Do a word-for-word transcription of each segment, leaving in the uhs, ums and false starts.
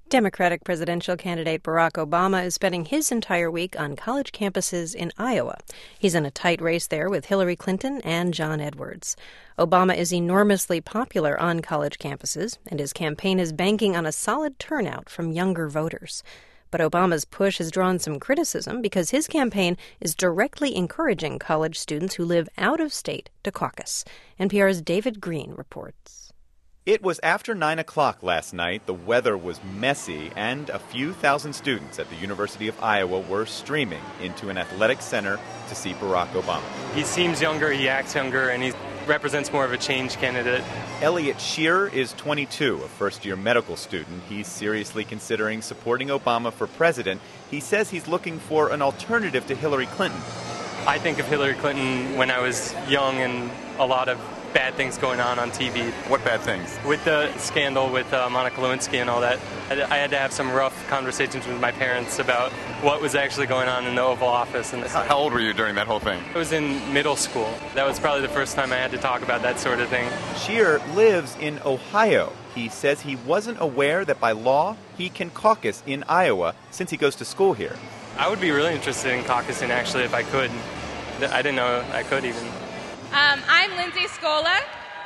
Democratic presidential candidate Barack Obama is spending his entire week on college campuses in Iowa. He's in a tight race there with Hillary Clinton and John Edwards. Obama is enormously popular on college campuses, and his campaign is banking on a solid turnout from younger voters. But Obama's push has drawn some criticism because his campaign is directly encouraging college students who live out of state to caucus. N P R's David Green reports. It was after nine o'clock last night. The weather was messy, and a few thousand students at the University of Iowa were streaming into an athletic center to see Barack Obama. He seems younger, he acts younger, and he represents more of a change candidate. Elliot Shearer is twenty-two, a first-year medical student. He's seriously considering supporting Obama for president. He says he's looking for an alternative to Hillary Clinton. I think of Hillary Clinton when I was young and a lot of bad things going on on T V. What bad things? With the scandal with uh, Monica Lewinsky and all that. I had to have some rough conversations with my parents about what was actually going on in the Oval Office. And how, how old were you during that whole thing? I was in middle school. That was probably the first time I had to talk about that sort of thing. Shearer lives in Ohio. He says he wasn't aware that by law he can caucus in Iowa since he goes to school here. I would be really interested in caucusing, actually, if I could. I didn't know I could even. Um, I'm Lindsay Scola. Uh,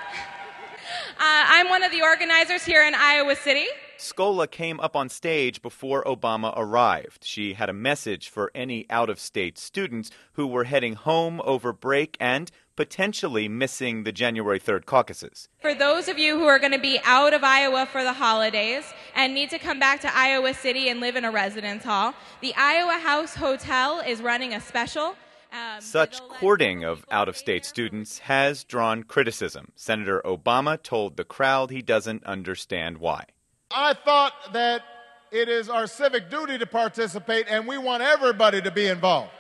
I'm one of the organizers here in Iowa City. Scola came up on stage before Obama arrived. She had a message for any out-of-state students who were heading home over break and potentially missing the January third caucuses. For those of you who are going to be out of Iowa for the holidays and need to come back to Iowa City and live in a residence hall, the Iowa House Hotel is running a special. Um, Such courting of out-of-state students has drawn criticism. Senator Obama told the crowd he doesn't understand why. I thought that it is our civic duty to participate, and we want everybody to be involved.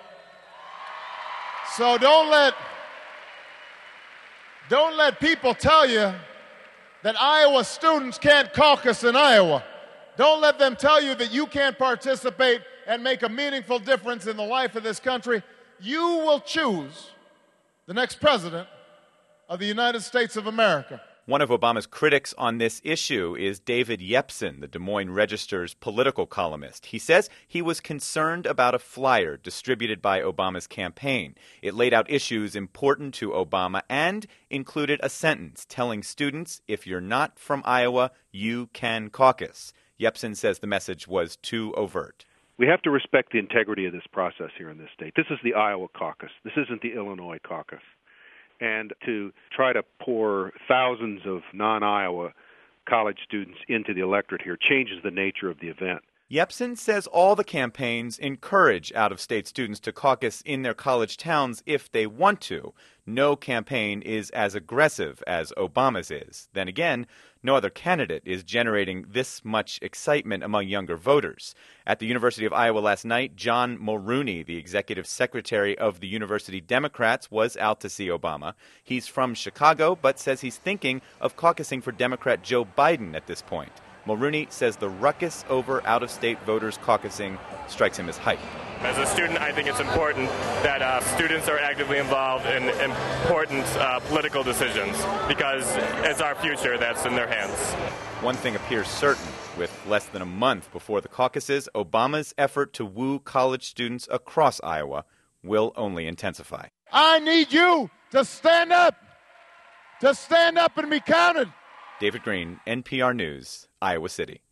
So don't let, don't let people tell you that Iowa students can't caucus in Iowa. Don't let them tell you that you can't participate and make a meaningful difference in the life of this country. You will choose the next president of the United States of America. One of Obama's critics on this issue is David Yepsen, the Des Moines Register's political columnist. He says he was concerned about a flyer distributed by Obama's campaign. It laid out issues important to Obama and included a sentence telling students, if you're not from Iowa, you can caucus. Yepsen says the message was too overt. We have to respect the integrity of this process here in this state. This is the Iowa caucus. This isn't the Illinois caucus. And to try to pour thousands of non-Iowa college students into the electorate here changes the nature of the event. Yepsen says all the campaigns encourage out-of-state students to caucus in their college towns if they want to. No campaign is as aggressive as Obama's is. Then again, no other candidate is generating this much excitement among younger voters. At the University of Iowa last night, John Mulrooney, the executive secretary of the University Democrats, was out to see Obama. He's from Chicago, but says he's thinking of caucusing for Democrat Joe Biden at this point. Mulrooney says the ruckus over out-of-state voters caucusing strikes him as hype. As a student, I think it's important that uh, students are actively involved in important uh, political decisions because it's our future that's in their hands. One thing appears certain. With less than a month before the caucuses, Obama's effort to woo college students across Iowa will only intensify. I need you to stand up, to stand up and be counted. David Green, N P R News, Iowa City.